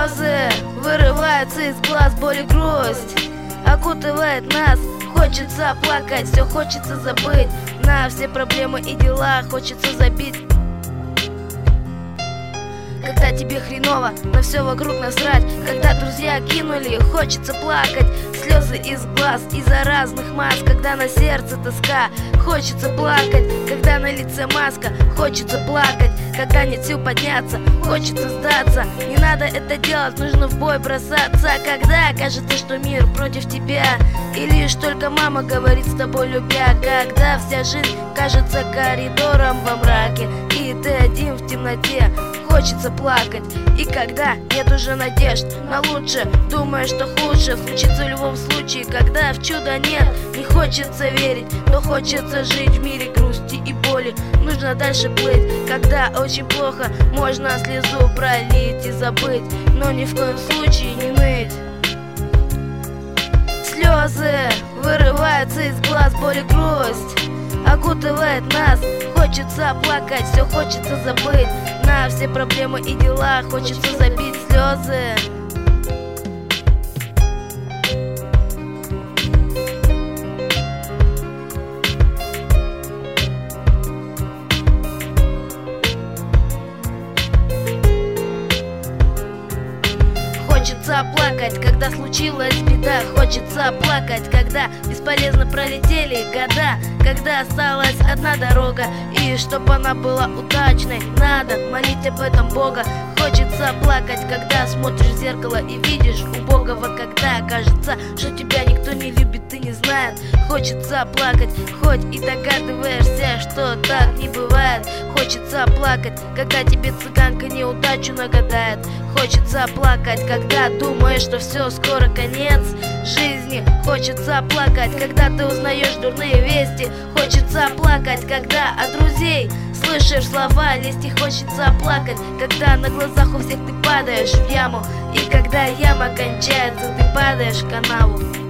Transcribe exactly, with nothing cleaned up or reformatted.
Слезы вырываются из глаз, боль и грусть окутывает нас. Хочется плакать, все хочется забыть. На все проблемы и дела хочется забить. Когда тебе хреново, на все вокруг насрать. Когда друзья кинули, хочется плакать. Слезы из глаз из-за разных маск. Когда на сердце тоска, хочется плакать. Когда на лице маска, хочется плакать. Когда нет сил подняться, хочется сдаться. Не надо это делать, нужно в бой бросаться. Когда кажется, что мир против тебя, и лишь только мама говорит с тобой любя. Когда вся жизнь кажется коридором во мраке, и ты один в темноте, хочется плакать. И когда нет уже надежд на лучшее, думая, что худшее случится в любом случае. Когда в чудо нет, не хочется верить, но хочется жить в мире грусти и боли. Нужно дальше плыть. Когда очень плохо, можно слезу пролить и забыть, но ни в коем случае не ныть. Слезы вырываются из глаз, боль и грусть окутывает нас. Хочется плакать, все хочется забыть. На все проблемы и дела хочется забить слезы. Хочется плакать, когда случилась беда. Хочется плакать, когда бесполезно пролетели года. Когда осталась одна дорога, и чтоб она была удачной, надо молить об этом Бога. Хочется плакать, когда смотришь в зеркало и видишь убогого. Когда кажется, что тебя никто не любит и не знает. Хочется плакать, хоть и догадываешься, что так не бывает. Хочется плакать, когда тебе цыганка неудачу нагадает. Хочется плакать, когда думаешь, что все, скоро конец жизни. Хочется плакать, когда ты узнаешь дурные вести. Хочется плакать, когда от друзей слышишь слова лести. Хочется плакать, когда на глазах у всех ты падаешь в яму. И когда яма кончается, ты падаешь в канаву.